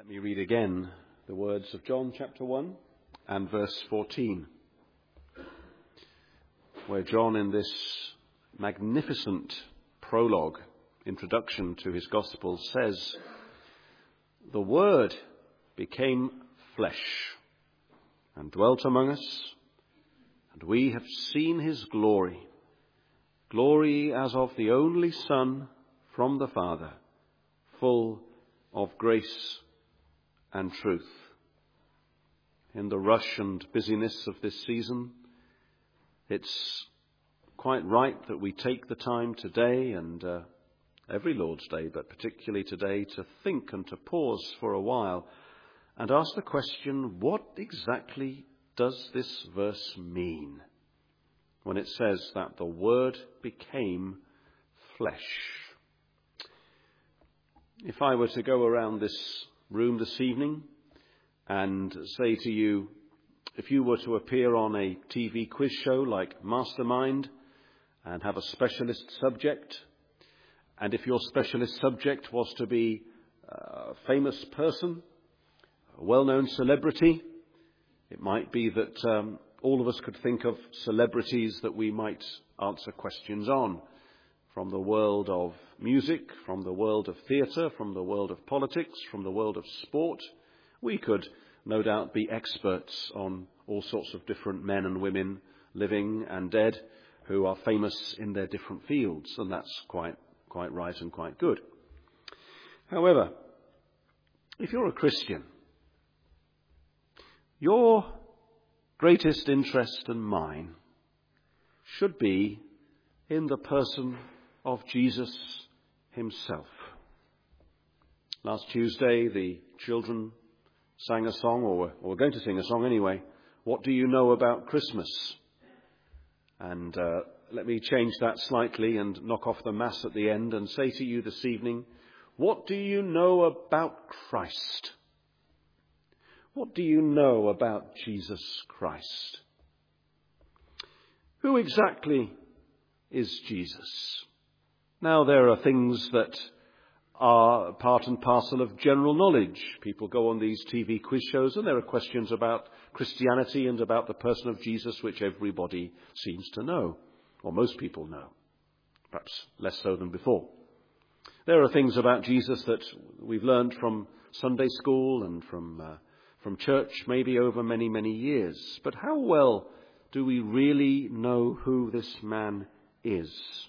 Let me read again the words of John chapter 1 and verse 14, where John, in this magnificent prologue, introduction to his gospel, says, "The Word became flesh and dwelt among us, and we have seen his glory, glory as of the only Son from the Father, full of grace and truth." In the rush and busyness of this season, it's quite right that we take the time today and every Lord's Day, but particularly today, to think and to pause for a while and ask the question, what exactly does this verse mean when it says that the Word became flesh? If I were to go around this room this evening and say to you, if you were to appear on a TV quiz show like Mastermind and have a specialist subject, and if your specialist subject was to be a famous person, a well-known celebrity, it might be that all of us could think of celebrities that we might answer questions on, from the world of music, from the world of theatre, from the world of politics, from the world of sport. We could no doubt be experts on all sorts of different men and women, living and dead, who are famous in their different fields, and that's quite right and quite good. However, if you're a Christian, your greatest interest and mine should be in the person of Jesus himself. Last Tuesday, the children sang a song, or were going to sing a song anyway, "What do you know about Christmas?" And let me change that slightly and knock off the mass at the end and say to you this evening, what do you know about Christ? What do you know about Jesus Christ? Who exactly is Jesus? Now, there are things that are part and parcel of general knowledge. People go on these TV quiz shows and there are questions about Christianity and about the person of Jesus which everybody seems to know, or most people know, perhaps less so than before. There are things about Jesus that we've learned from Sunday school and from church maybe over many, many years. But how well do we really know who this man is?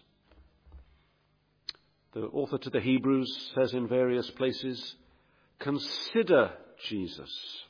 The author to the Hebrews says in various places, consider Jesus.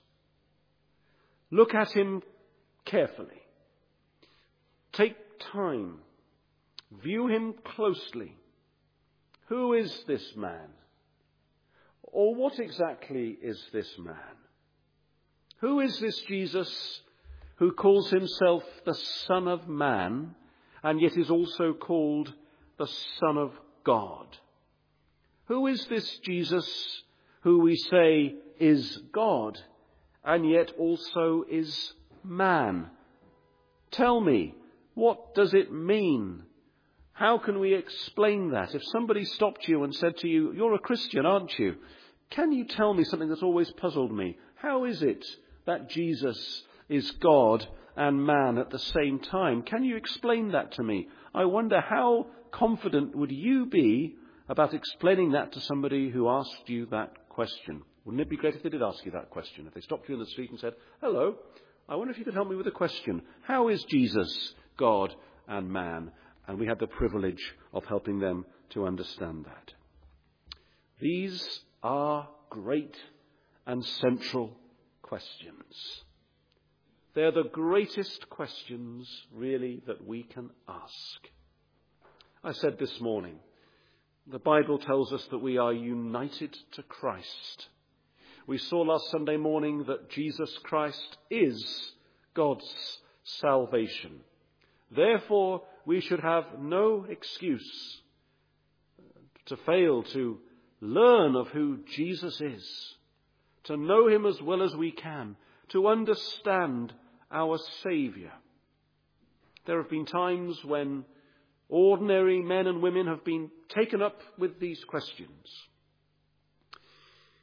Look at him carefully. Take time. View him closely. Who is this man? Or what exactly is this man? Who is this Jesus who calls himself the Son of Man and yet is also called the Son of God? Who is this Jesus who we say is God and yet also is man? Tell me, what does it mean? How can we explain that? If somebody stopped you and said to you, you're a Christian, aren't you? Can you tell me something that's always puzzled me? How is it that Jesus is God and man at the same time? Can you explain that to me? I wonder how confident would you be about explaining that to somebody who asked you that question? Wouldn't it be great if they did ask you that question? If they stopped you in the street and said, hello, I wonder if you could help me with a question. How is Jesus God and man? And we had the privilege of helping them to understand that. These are great and central questions. They're the greatest questions, really, that we can ask. I said this morning, the Bible tells us that we are united to Christ. We saw last Sunday morning that Jesus Christ is God's salvation. Therefore, we should have no excuse to fail to learn of who Jesus is, to know him as well as we can, to understand our Saviour. There have been times when ordinary men and women have been taken up with these questions.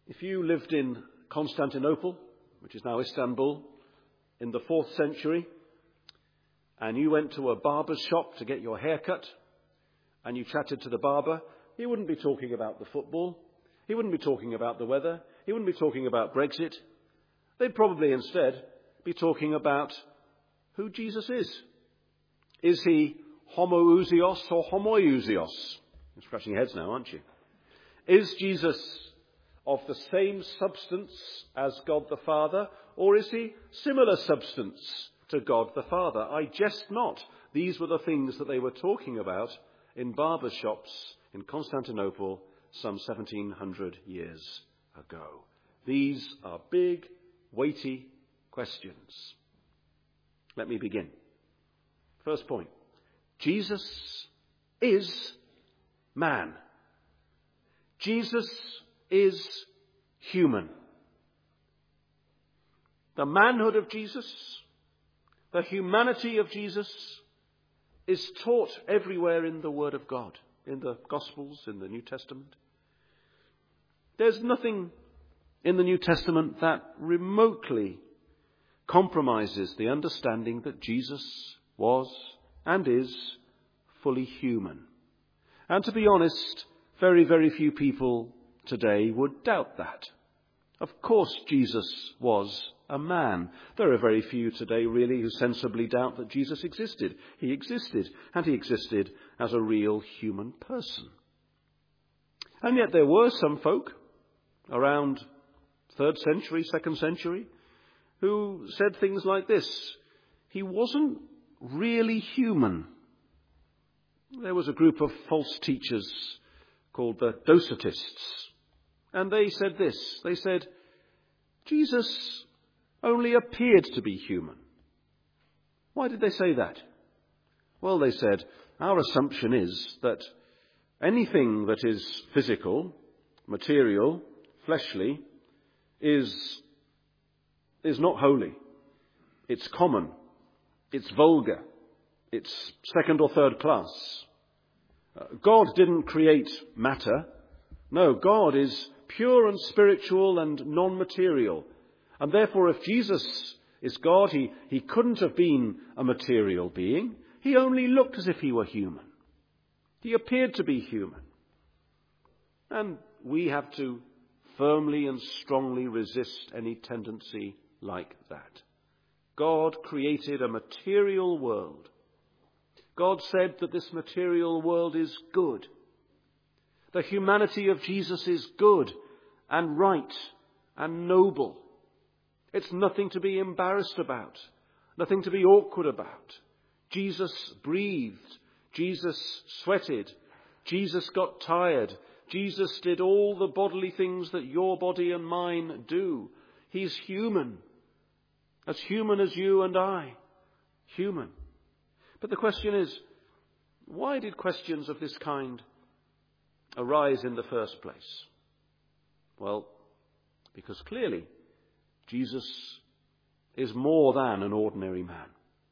If you lived in Constantinople, which is now Istanbul, in the 4th century, and you went to a barber's shop to get your hair cut, and you chatted to the barber, he wouldn't be talking about the football. He wouldn't be talking about the weather. He wouldn't be talking about Brexit. They'd probably instead be talking about who Jesus is. Is he homoousios or homoiousios? You're scratching your heads now, aren't you? Is Jesus of the same substance as God the Father, or is he similar substance to God the Father? I jest not. These were the things that they were talking about in barber shops in Constantinople some 1700 years ago. These are big, weighty questions. Let me begin. First point. Jesus is man. Jesus is human. The manhood of Jesus, the humanity of Jesus, is taught everywhere in the Word of God, in the Gospels, in the New Testament. There's nothing in the New Testament that remotely compromises the understanding that Jesus was and is fully human. And to be honest, very, very few people today would doubt that. Of course, Jesus was a man. There are very few today, really, who sensibly doubt that Jesus existed. He existed, and he existed as a real human person. And yet there were some folk around 3rd century, 2nd century, who said things like this: he wasn't really human. There was a group of false teachers called the Docetists, and they said this. They said, Jesus only appeared to be human. Why did they say that? Well, they said, our assumption is that anything that is physical, material, fleshly, is not holy. It's common. It's vulgar. It's 2nd or 3rd class. God didn't create matter. No, God is pure and spiritual and non-material. And therefore, if Jesus is God, he couldn't have been a material being. He only looked as if he were human. He appeared to be human. And we have to firmly and strongly resist any tendency like that. God created a material world. God said that this material world is good. The humanity of Jesus is good and right and noble. It's nothing to be embarrassed about, nothing to be awkward about. Jesus breathed. Jesus sweated. Jesus got tired. Jesus did all the bodily things that your body and mine do. He's human. As human as you and I. Human. But the question is, why did questions of this kind arise in the first place? Well, because clearly Jesus is more than an ordinary man.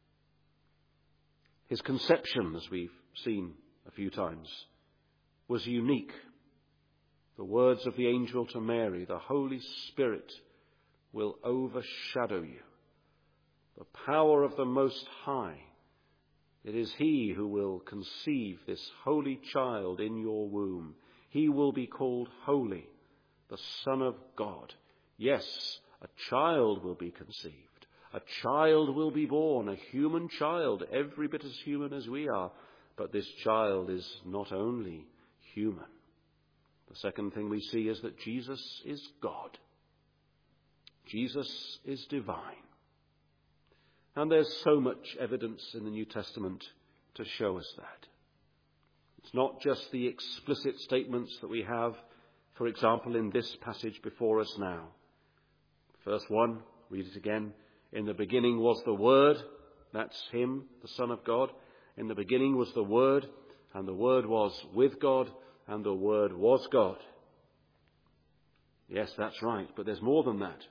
His conception, as we've seen a few times, was unique. The words of the angel to Mary, the Holy Spirit will overshadow you. The power of the Most High. It is he who will conceive this holy child in your womb. He will be called Holy, the Son of God. Yes, a child will be conceived. A child will be born, a human child, every bit as human as we are. But this child is not only human. The second thing we see is that Jesus is God. Jesus is divine. And there's so much evidence in the New Testament to show us that. It's not just the explicit statements that we have, for example, in this passage before us now. Verse 1, read it again. In the beginning was the Word. That's him, the Son of God. In the beginning was the Word, and the Word was with God, and the Word was God. Yes, that's right, but there's more than that.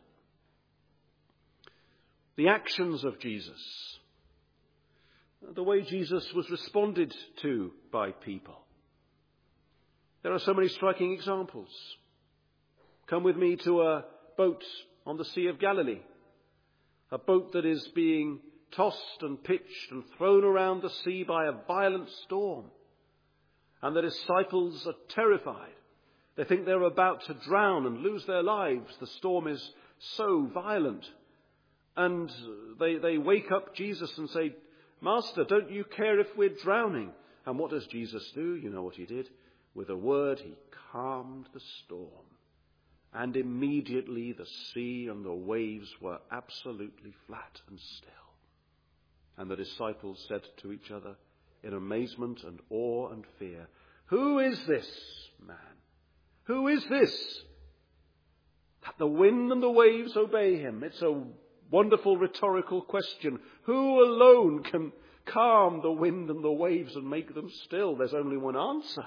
The actions of Jesus, the way Jesus was responded to by people. There are so many striking examples. Come with me to a boat on the Sea of Galilee, a boat that is being tossed and pitched and thrown around the sea by a violent storm. And the disciples are terrified. They think they're about to drown and lose their lives. The storm is so violent. And they wake up Jesus and say, "Master, don't you care if we're drowning?" And what does Jesus do? You know what he did? With a word, he calmed the storm. And immediately the sea and the waves were absolutely flat and still. And the disciples said to each other in amazement and awe and fear, "Who is this man? Who is this? That the wind and the waves obey him." It's a wonderful rhetorical question. Who alone can calm the wind and the waves and make them still? There's only one answer.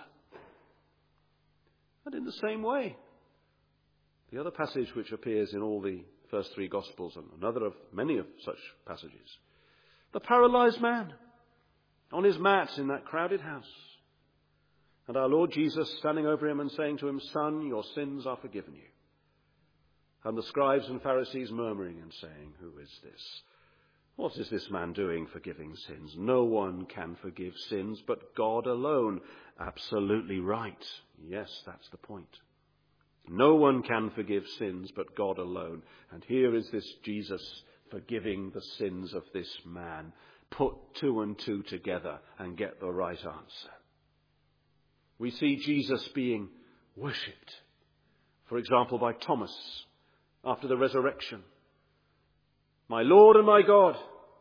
And in the same way, the other passage which appears in all the first three Gospels, and another of many of such passages, the paralyzed man on his mat in that crowded house. And our Lord Jesus standing over him and saying to him, "Son, your sins are forgiven you." And the scribes and Pharisees murmuring and saying, "Who is this? What is this man doing, forgiving sins? No one can forgive sins but God alone." Absolutely right. Yes, that's the point. No one can forgive sins but God alone. And here is this Jesus forgiving the sins of this man. Put two and two together and get the right answer. We see Jesus being worshipped, for example, by Thomas after the resurrection. "My Lord and my God."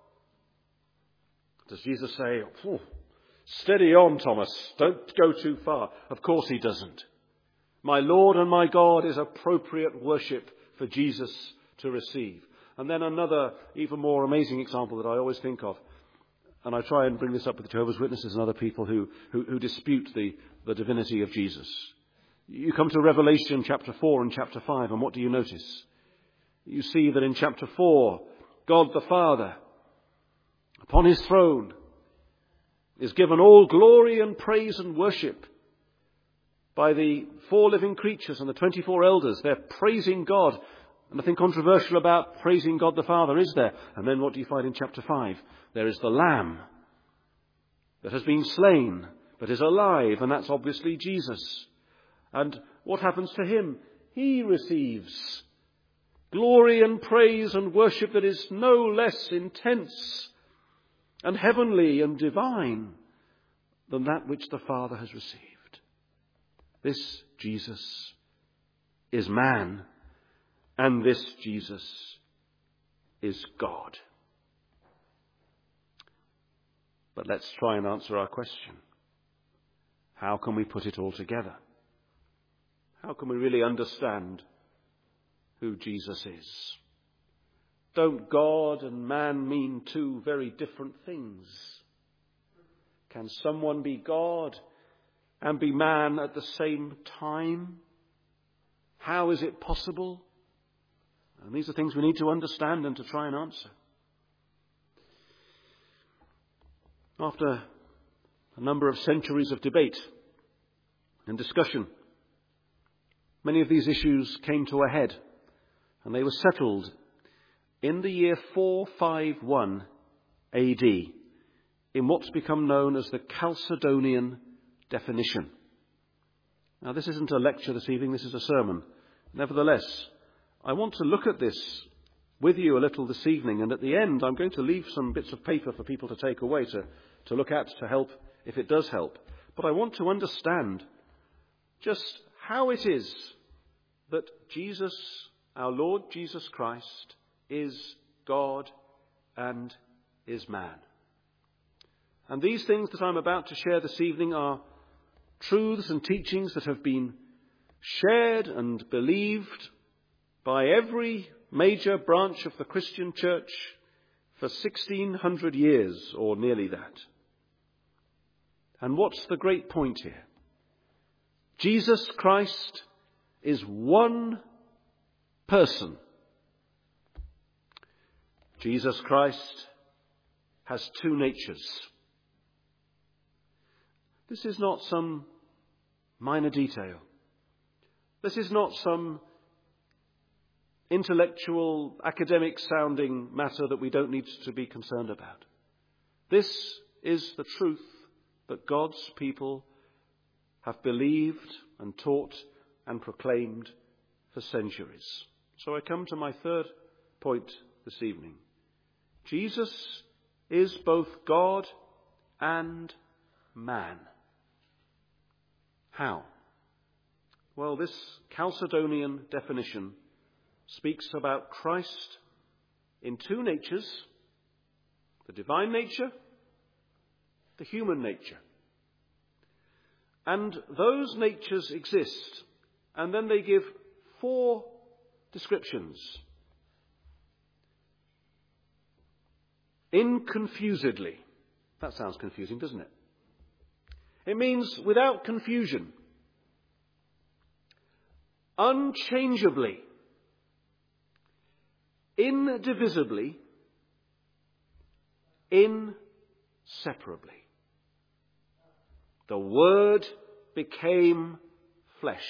Does Jesus say, "Steady on, Thomas, don't go too far"? Of course he doesn't. My Lord and my God is appropriate worship for Jesus to receive. And then another, even more amazing example that I always think of, and I try and bring this up with the Jehovah's Witnesses and other people who dispute the divinity of Jesus. You come to Revelation chapter 4 and chapter 5, and what do you notice? You see that in chapter 4, God the Father, upon his throne, is given all glory and praise and worship by the 4 living creatures and the 24 elders. They're praising God. And nothing controversial about praising God the Father, is there? And then what do you find in chapter 5? There is the Lamb that has been slain, but is alive, and that's obviously Jesus. And what happens to him? He receives glory and praise and worship that is no less intense and heavenly and divine than that which the Father has received. This Jesus is man, and this Jesus is God. But let's try and answer our question. How can we put it all together? How can we really understand who Jesus is? Don't God and man mean two very different things? Can someone be God and be man at the same time? How is it possible? And these are things we need to understand and to try and answer. After a number of centuries of debate and discussion, many of these issues came to a head, and they were settled in the year 451 AD in what's become known as the Chalcedonian definition. Now, this isn't a lecture this evening, this is a sermon. Nevertheless, I want to look at this with you a little this evening, and at the end I'm going to leave some bits of paper for people to take away to look at, to help if it does help. But I want to understand just how it is that Jesus, our Lord Jesus Christ, is God and is man. And these things that I'm about to share this evening are truths and teachings that have been shared and believed by every major branch of the Christian church for 1600 years, or nearly that. And what's the great point here? Jesus Christ is one person. Jesus Christ has two natures. This is not some minor detail. This is not some intellectual, academic-sounding matter that we don't need to be concerned about. This is the truth that God's people have believed and taught and proclaimed for centuries. So I come to my third point this evening. Jesus is both God and man. How? Well, this Chalcedonian definition speaks about Christ in two natures, the divine nature, the human nature. And those natures exist, and then they give four descriptions. Inconfusedly. That sounds confusing, doesn't it? It means without confusion. Unchangeably. Indivisibly. Inseparably. The Word became flesh.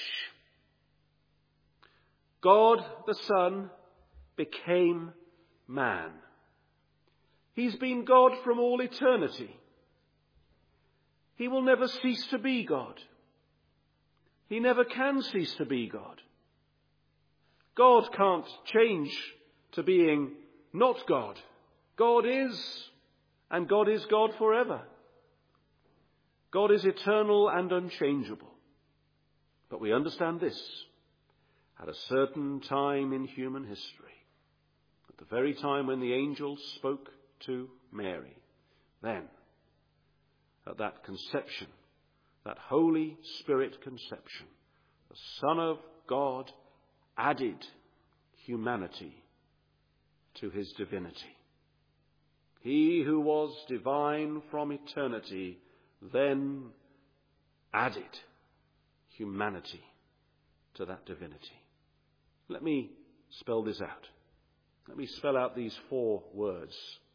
God the Son became man. He's been God from all eternity. He will never cease to be God. He never can cease to be God. God can't change to being not God. God is, and God is God forever. God is eternal and unchangeable. But we understand this. At a certain time in human history, at the very time when the angels spoke to Mary, then, at that conception, that Holy Spirit conception, the Son of God added humanity to his divinity. He who was divine from eternity then added humanity to that divinity. Let me spell this out. Let me spell out these four words.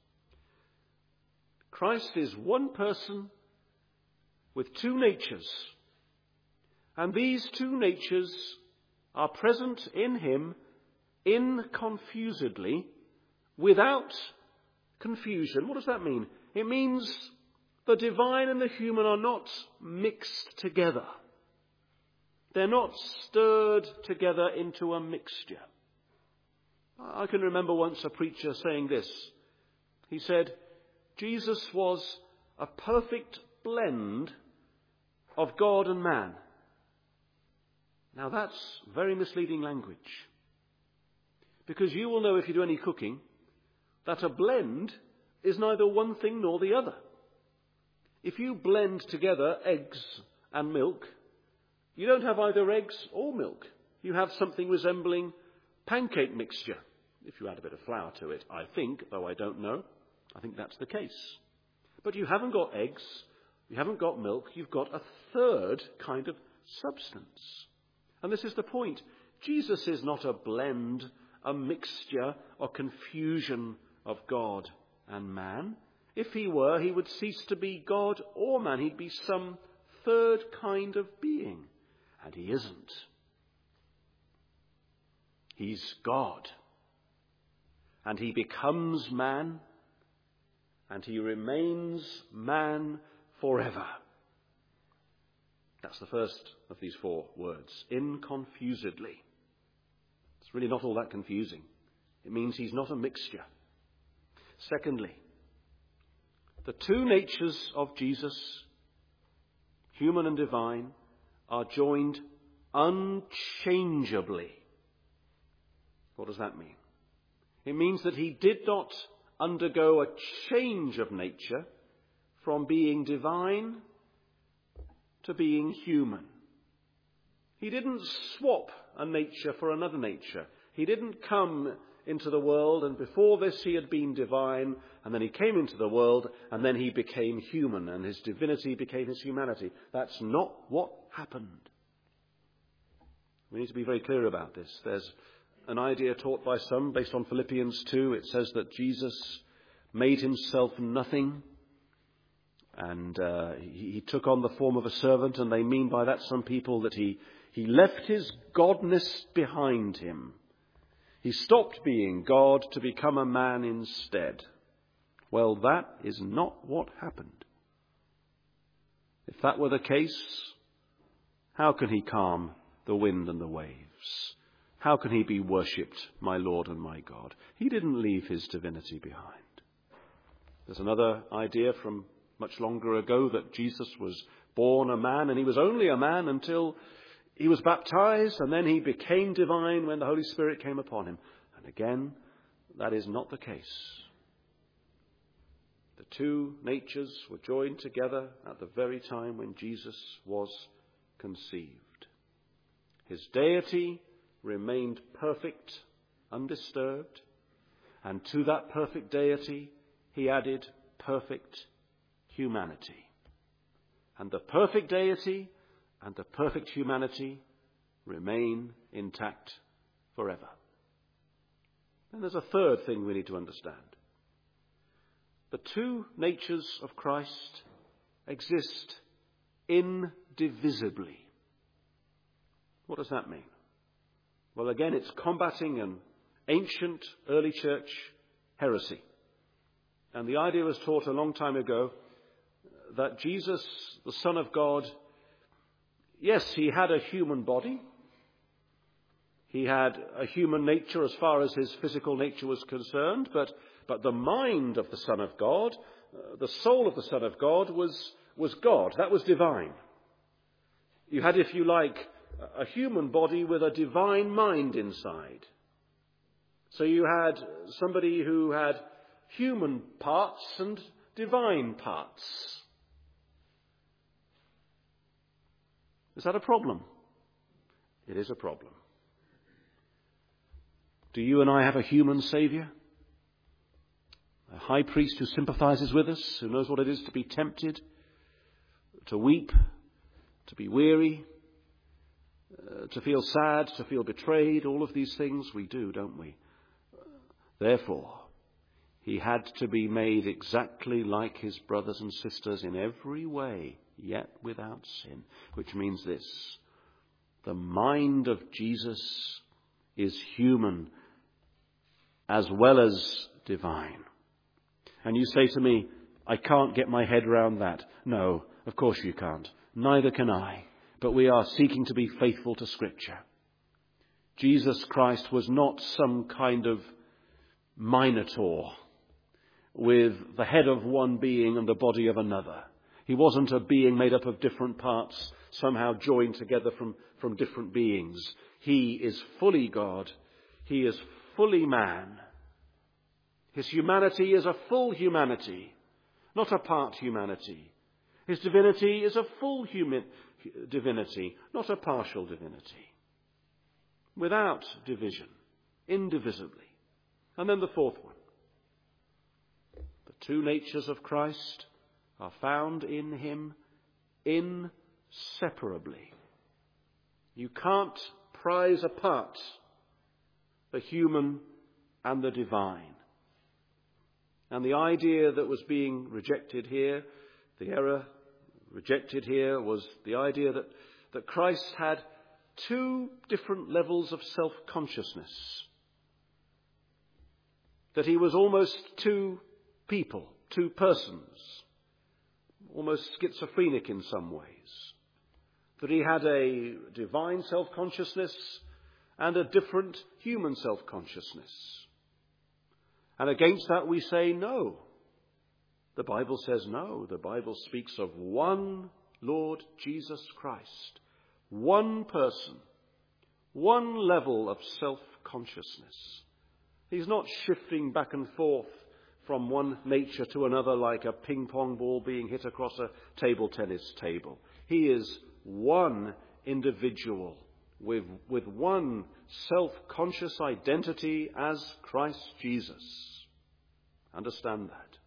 Christ is one person with two natures, and these two natures are present in him inconfusedly, without confusion. What does that mean? It means the divine and the human are not mixed together. They're not stirred together into a mixture. I can remember once a preacher saying this. He said, Jesus was a perfect blend of God and man. Now that's very misleading language. Because you will know if you do any cooking that a blend is neither one thing nor the other. If you blend together eggs and milk, you don't have either eggs or milk. You have something resembling pancake mixture. If you add a bit of flour to it, I think, though I don't know, I think that's the case. But you haven't got eggs, you haven't got milk, you've got a third kind of substance. And this is the point. Jesus is not a blend, a mixture or confusion of God and man. If he were, he would cease to be God or man. He'd be some third kind of being. And he isn't. He's God. And he becomes man. And he remains man forever. That's the first of these four words. Inconfusedly. It's really not all that confusing. It means he's not a mixture. Secondly, the two natures of Jesus, human and divine, are joined unchangeably. What does that mean? It means that he did not undergo a change of nature from being divine to being human. He didn't swap a nature for another nature. He didn't come into the world, and before this he had been divine, and then he came into the world, and then he became human, and his divinity became his humanity. That's not what happened. We need to be very clear about this. There's an idea taught by some based on Philippians 2. It says that Jesus made himself nothing, and he took on the form of a servant, and they mean by that, some people, that he left his godness behind him. He stopped being God to become a man instead. Well, that is not what happened. If that were the case, how can he calm the wind and the waves? How can he be worshipped, my Lord and my God? He didn't leave his divinity behind. There's another idea from much longer ago that Jesus was born a man, and he was only a man until he was baptized, and then he became divine when the Holy Spirit came upon him. And again, that is not the case. The two natures were joined together at the very time when Jesus was conceived. His deity remained perfect, undisturbed, and to that perfect deity he added perfect humanity. And the perfect deity and the perfect humanity remain intact forever. And there's a third thing we need to understand. The two natures of Christ exist indivisibly. What does that mean? Well, again, it's combating an ancient early church heresy. And the idea was taught a long time ago that Jesus, the Son of God, yes, he had a human body. He had a human nature as far as his physical nature was concerned, but the mind of the Son of God, the soul of the Son of God was God. That was divine. You had, if you like, a human body with a divine mind inside. So you had somebody who had human parts and divine parts. Is that a problem? It is a problem. Do you and I have a human Saviour? A high priest who sympathizes with us, who knows what it is to be tempted, to weep, to be weary, to feel sad, to feel betrayed, all of these things we do, don't we? Therefore, he had to be made exactly like his brothers and sisters in every way, yet without sin. Which means this: the mind of Jesus is human as well as divine. And you say to me, I can't get my head around that. No, of course you can't. Neither can I. But we are seeking to be faithful to Scripture. Jesus Christ was not some kind of minotaur with the head of one being and the body of another. He wasn't a being made up of different parts, somehow joined together from different beings. He is fully God. He is fully man. His humanity is a full humanity, not a part humanity. His divinity is a full divinity, not a partial divinity. Without division, indivisibly. And then the fourth one. The two natures of Christ are found in him inseparably. You can't prize apart the human and the divine. And the idea that was being rejected here, the error rejected here, was the idea that Christ had two different levels of self-consciousness. That he was almost two people, two persons, almost schizophrenic in some ways. That he had a divine self-consciousness and a different human self-consciousness. And against that we say no. The Bible says no. The Bible speaks of one Lord Jesus Christ, one person, one level of self-consciousness. He's not shifting back and forth from one nature to another like a ping-pong ball being hit across a table tennis table. He is one individual with one self-conscious identity as Christ Jesus. Understand that.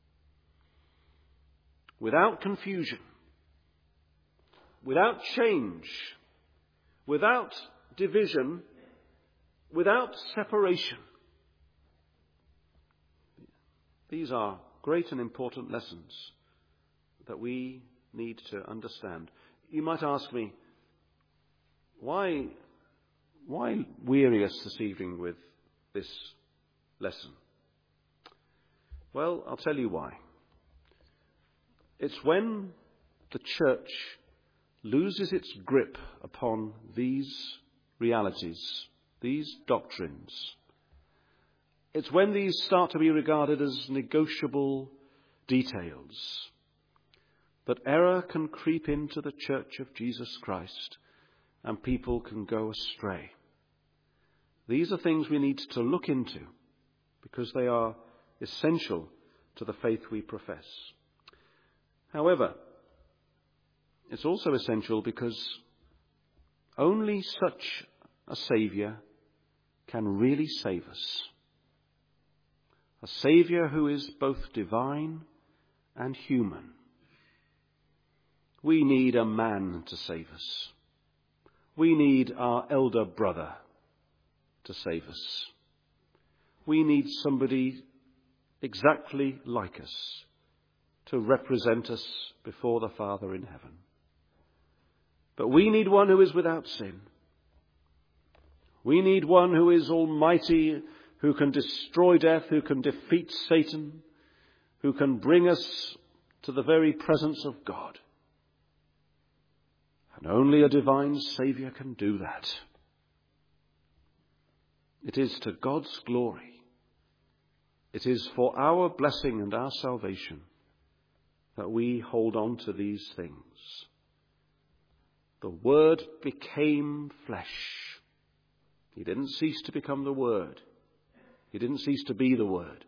Without confusion, without change, without division, without separation. These are great and important lessons that we need to understand. You might ask me, why weary us this evening with this lesson? Well, I'll tell you why. It's when the church loses its grip upon these realities, these doctrines. It's when these start to be regarded as negotiable details that error can creep into the church of Jesus Christ and people can go astray. These are things we need to look into because they are essential to the faith we profess. However, it's also essential because only such a Saviour can really save us. A Saviour who is both divine and human. We need a man to save us. We need our elder brother to save us. We need somebody exactly like us to represent us before the Father in heaven. But we need one who is without sin. We need one who is almighty, who can destroy death, who can defeat Satan, who can bring us to the very presence of God. And only a divine Saviour can do that. It is to God's glory. It is for our blessing and our salvation that we hold on to these things. The Word became flesh. He didn't cease to become the Word. He didn't cease to be the Word.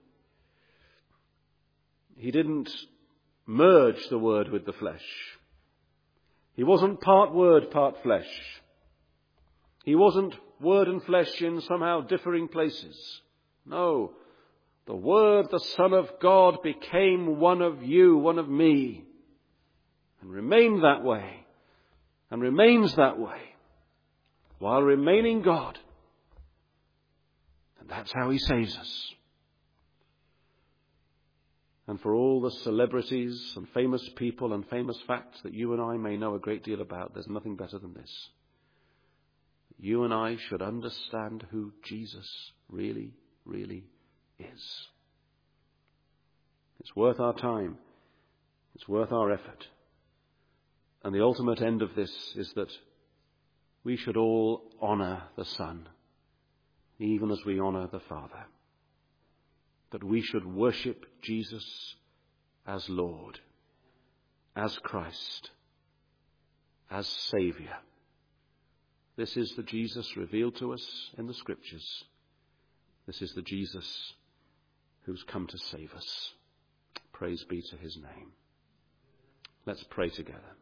He didn't merge the Word with the flesh. He wasn't part Word, part flesh. He wasn't Word and flesh in somehow differing places. No, the Word, the Son of God, became one of you, one of me, and remained that way, and remains that way, while remaining God. And that's how he saves us. And for all the celebrities and famous people and famous facts that you and I may know a great deal about, there's nothing better than this. You and I should understand who Jesus really, really is. It's worth our time. It's worth our effort. And the ultimate end of this is that we should all honour the Son, even as we honour the Father. That we should worship Jesus as Lord, as Christ, as Saviour. This is the Jesus revealed to us in the Scriptures. This is the Jesus who's come to save us. Praise be to his name. Let's pray together.